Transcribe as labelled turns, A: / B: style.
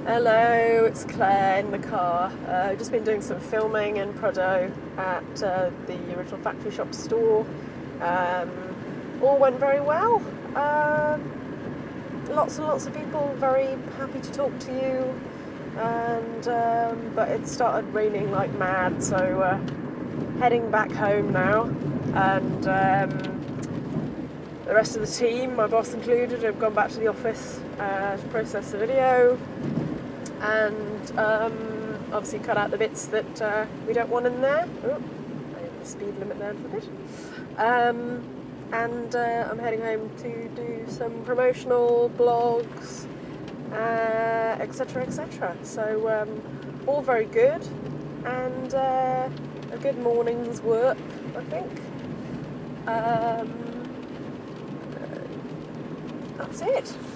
A: Hello, it's Claire in the car. I've just been doing some filming in Prado at the Original Factory Shop store. Um, all went very well. Lots and lots of people very happy to talk to you. And but it started raining like mad, so heading back home now. And the rest of the team, my boss included, have gone back to the office to process the video and obviously cut out the bits that we don't want in there. Oh, I hit the speed limit there for a bit. And I'm heading home to do some promotional blogs, etc., etc. So all very good, and a good morning's work, I think. That's it.